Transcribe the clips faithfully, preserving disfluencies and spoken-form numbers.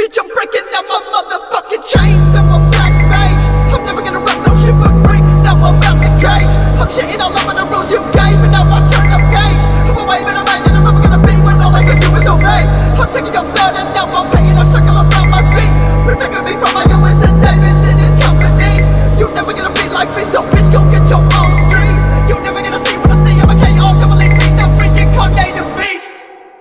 Bitch, I'm breaking out my motherfucking chains. I'm a black mage. I'm never gonna rap no shit but free. Now I'm out the cage. I'm shitting all over the rules you gave, and now I turn the page. I'm away, but I'm right, and I'm never gonna be when all I can do is obey. I'm taking your blood, and now I'm paying a circle around my feet. Protecting me from my U S and Davis in his company. You never gonna be like me, so bitch, go get your own streets. You never gonna see what I see. I'm a K O, double E P, the reincarnated beast.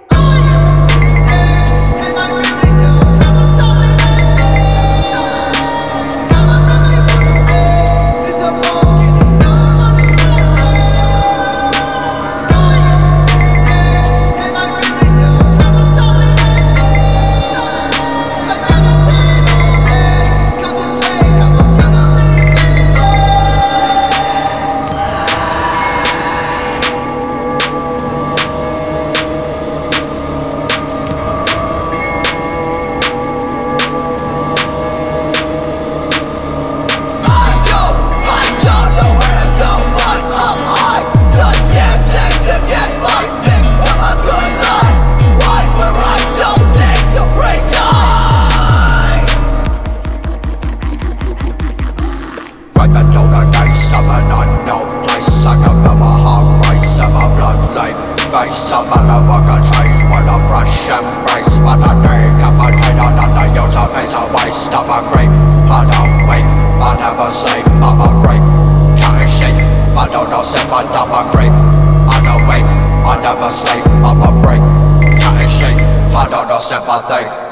Face up and I walk a change with a fresh embrace. But I think I'm a kid and the youth of it's a waste of a creep. I don't wait, I never sleep, I'm a freak. Cutting sheep, I don't know if I dumb a creep. I don't wait, I never sleep, I'm a freak. Cutting sheep, I don't know sympathy.